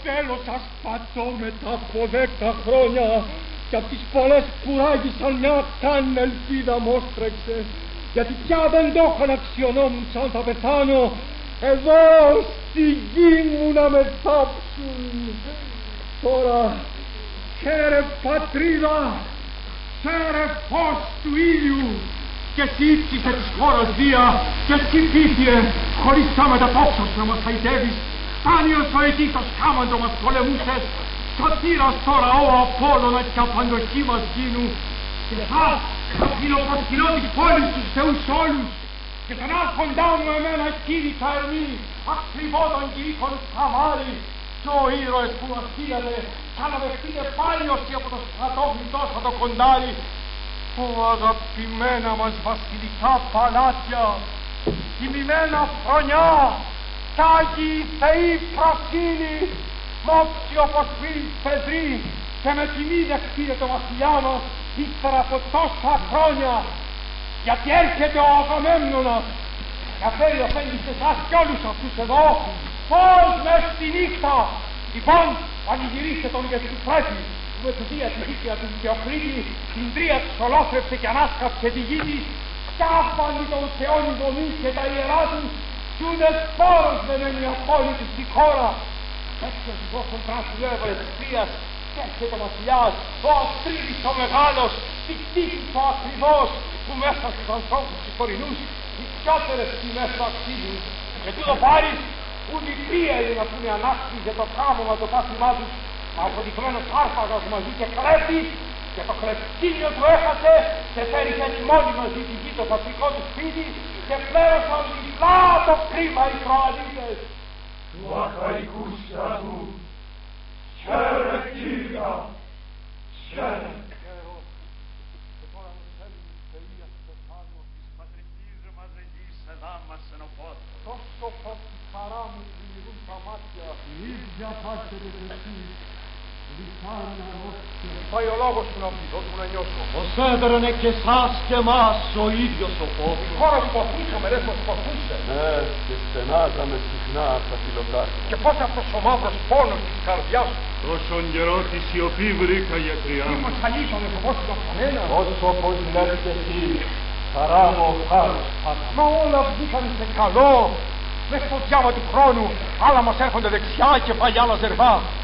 τέλος σας πατώ μετά από 10 χρόνια και απ' τις πολλές που ράγισαν μια καν ελπίδα μόστρεξε, γιατί πια δεν το είχαν αξιονόμουν σαν θα πεθάνω εδώ στη γη μου να με θάψουν. Τώρα χαίρε πατρίδα, χαίρε φως του ήλιου, και εσύ ύψισε της χώρας βία και εσύ πίθιε χωρίς σάματα τόξος να μας χαϊδεύεις. Στάνιος ο ετήσος χάμαντο μας πολεμούσες, σωτήρας τώρα ο Απόλλωνα και απαντοχή μας γίνου, και θα φιλοπροσκυνώ της πόλης τους θεούς όλους, και τον άρχοντά μου εμένα κήρυκα ερμή, ακριβόταν κηρύκον καμάρι, και ο ήρωες που μας στείλανε θα αναβευτείτε πάλι όσοι από το στρατό γλιτώσα το κοντάρι. Ω αγαπημένα μας βασιλικά παλάτια, τιμημένα χρονιά, κι Άγιοι Θεοί προκύνη, μόψοι όπως πριν πεδροί, και με τιμή δεχτείτε το βασιλιά μας ύστερα από τόσα χρόνια, γιατί έρχεται ο Αγαμέμνονας και φέρει αφέντης εσάς κι όλους αυτούς εδώ φως μες στη νύχτα. Λοιπόν, πανηγυρίστε τον γιατί του πρέπει, που με τη βία τη δίκαια του Θεοκρίτη την τρία της ολόθρεψε και ανάσκαψε τη γη της, κι άφανη των θεών η δομή και τα ιερά τους, κι ούτε σπόρος δεν είναι απόλυτη στη χώρα. Έτσι ο ζυγός των πράσινων έβαλε της τρίας, και έρχεται ο βασιλιάς, ο Αστρίδης ο μεγάλος, της τύχης ο ακριβώς, που μέσα στους ανθρώπους τους κορινούς οι πιότερες τιμές του αξίζουν. Και τούτο πάρεις, ούτε οι πίελοι να πούνε ανάκτης για το θαύμα το πάθημά τους, μα ο προδικμένος άρπαγος μαζί και κλέπει, και το κλεπτίνιο του έχασε και φέρει έτσι μόνοι μαζί τη γη το πατρικό του σπίτι και πλέρωσαν διπλά το κρίμα οι Κροατίδες. Του Αχαϊκού στρατού, χαίρε Κύρια, χαίρε. Και τώρα μου θέλουν οι θεοί αστεφάνω της πατρικής μαζεγής εδάμας ενωπός. Τόσο πως η χαρά μου πληρούν τα μάτια, η ίδια πάσχεται και εσύ. Πάει ο λόγος του να πει, δώσ' μου να νιώσω. Ως έδρανε και εσάς και εμάς ο ίδιος ο φως. Η χώρα που ποθούσαμε, λες πως ποθούσε. Ναι, και στενάζαμε συχνά στα φιλοκάρια. Και πότε αυτός ο μαύρος πόνος της καρδιάς σου. Τόσον καιρό τη σιωπή βρήκα γιατριά μου. Μήπως αλήθωνε φοβόσουν από κανένα. Όσο πως λες και εσύ, χαρά μου ο χάρος πάντα. Μα όλα βγήκαν σε καλό. Μες στο διάβα του χρόνου, άλλα μας έρχονται δεξιά και πάλι άλλα ζερβά.